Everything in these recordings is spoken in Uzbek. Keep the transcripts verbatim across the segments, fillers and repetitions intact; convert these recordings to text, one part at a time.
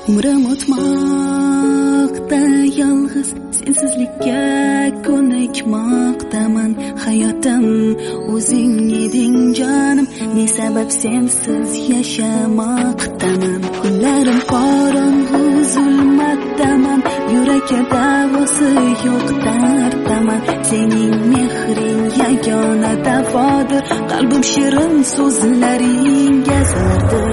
Umrim o'tmoqda yolg'iz, sensizlikka ko'nikmoqdaman. Hayotim o'zing eding jonim, ne sabab sensiz yashamoqdaman. Kunlarim qorong'u zulmatdaman, yurakka davosi yo'q darddaman. Sening mehring yagona davodir, qalbim shirin so'zlaringga zardir.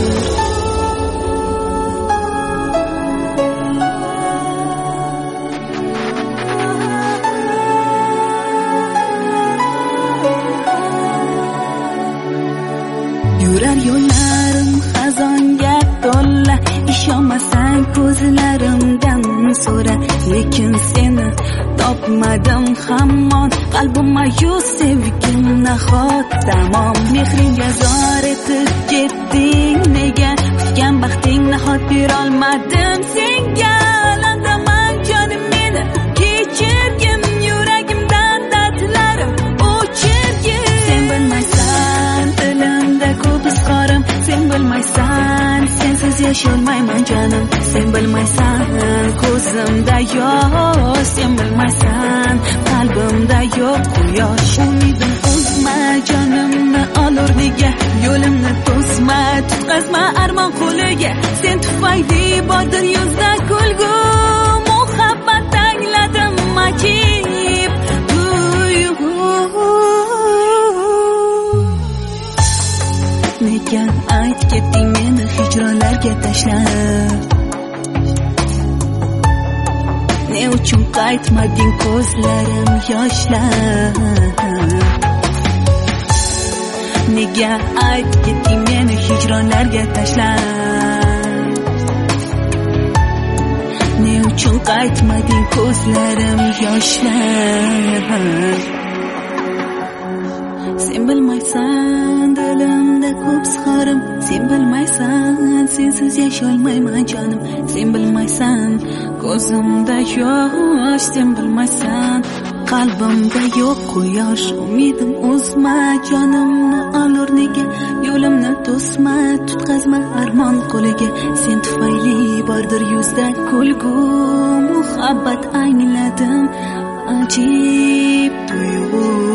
Yurar yo'llarim xazonga to'la, ishonmasang ko'zlarimdan so'ra. Lekin seni topmadim hamon, qalbim mayus, sevgim nahot tamom. Mehringga zor etib ketding nega, kutgan baxting nahot berolmadim senga. Alandaman jonim meni, kechirgin yuragimdan dardlarim o'chirgin. Sen bilmaysan dilimda ko'p izhorim, sen bilmaysan sensiz yasholmayman jonim. Sen bilmaysan ko'zimda yosh, sen bilmaysan qalbimda yo'q quyosh. Umidim uzma jonimni olur nega, yo'limni to'sma tutqazma armon qo'liga. Sen tufayli bordir yuzda kulgu, muhabbat angladim ajib. Nega ayt ketding meni hijronlarga tashlab? Ne uchun qaytmading ko'zlarim yoshlar? Nega ayt ketding meni hijronlarga tashlab? Ne uchun qaytmading ko'zlarim yoshlar? Sen bilmaysan dilimda ko'p izhorim, sen bilmaysan sensiz yasholmayman jonim. Sen bilmaysan ko'zimda yosh, sen bilmaysan qalbimda yo'q quyosh. Umidim uzma jonimni olur nega, yo'limni to'sma tutqazma armon qo'liga. Sen tufayli bordir yuzda kulgu, muhabbat angladim ajib tuyg'u.